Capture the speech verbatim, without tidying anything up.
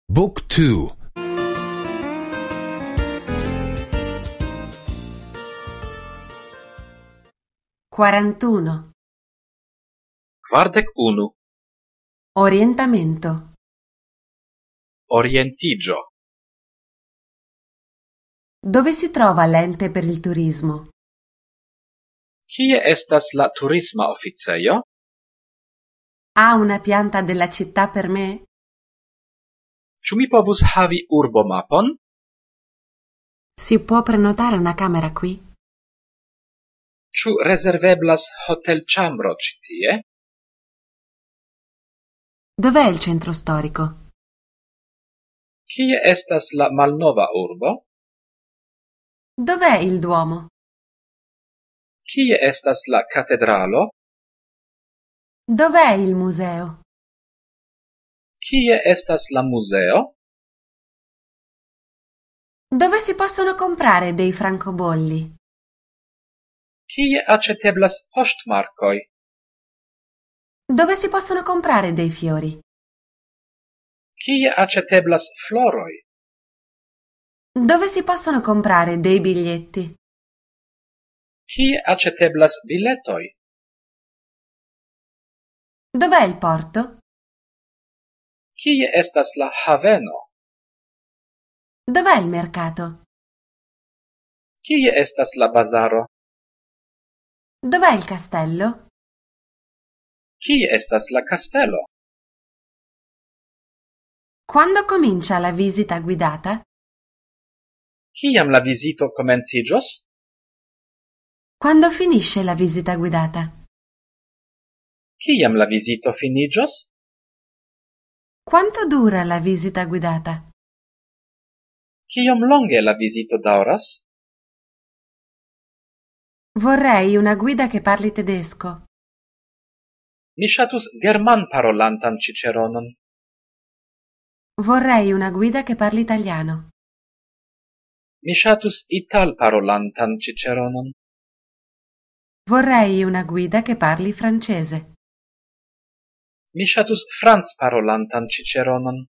บุ๊กทู quarantuno. Kvardek unu. Orientamento. Orientigio. Dove si trova l'ente per il turismo? Kie estas la turisma oficejo? Ha una pianta della città per me? Ĉu mi povus havi urbomapon? Si può prenotare una camera qui? Ĉu rezerveblas hotelĉambro ĉi tie? Dov'è il centro storico? Kie estas la malnova urbo? Dov'è il Duomo? Kie estas la katedralo? Dov'è il museo? Kie estas la muzeo? Dove si possono comprare dei francobolli? Kie aĉeteblas poŝtmarkoj? Dove si possono comprare dei fiori? Kie aĉeteblas floroj? Dove si possono comprare dei biglietti? Kie aĉeteblas biletoj? Dov'è il porto? Kie estas la haveno? Dov'è il mercato? Kie estas la bazaro? Dov'è il castello? Kie estas la kastelo? Quando comincia la visita guidata? Kiam la vizito komenciĝos? Quando finisce la visita guidata? Kiam la vizito finiĝos? Quanto dura la visita guidata? Kiom longe la vizito daŭras? Vorrei una guida che parli tedesco. Mi ŝatus germanparolantan ciceronon. Vorrei una guida che parli italiano. Mi ŝatus italparolantan ciceronon. Vorrei una guida che parli francese. Mi ŝatus francparolantan ciceronon.